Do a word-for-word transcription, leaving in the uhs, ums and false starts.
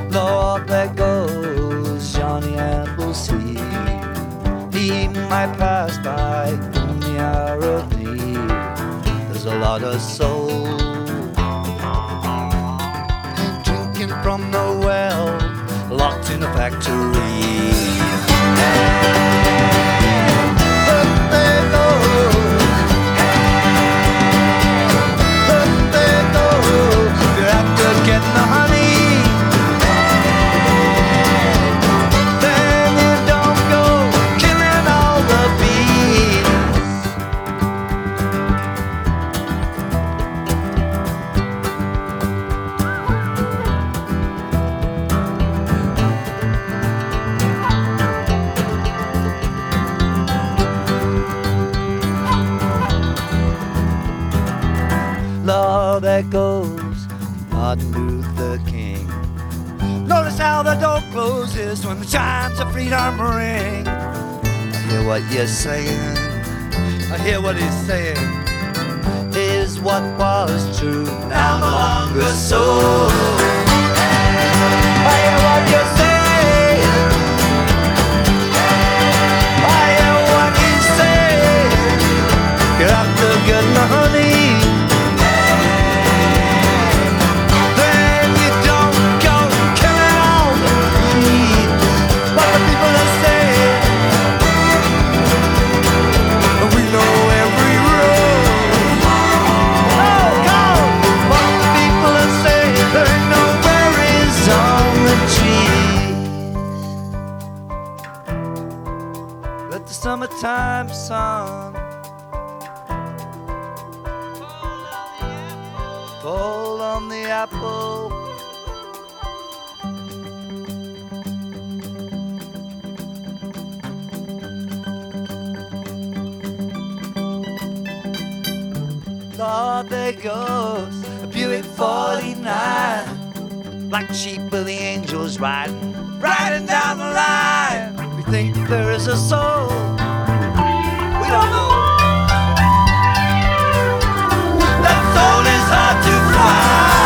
Lord, there goes Johnny Appleseed. He might pass by in the hour of need. There's a lot of soul drinking from the well, locked in a factory. Lord, there goes Martin Luther King. Notice how the door closes when the chimes of freedom ring. I hear what you're saying, I hear what he's saying. Is what was true now no longer so. I hear what you're saying, I hear what he's saying. You're after good money, let the summertime sun fall on the apple. Lord, there goes a Buick forty-nine, black sheep of the angels riding, riding down the line. We think there is a soul, we don't know. That soul is hard to find.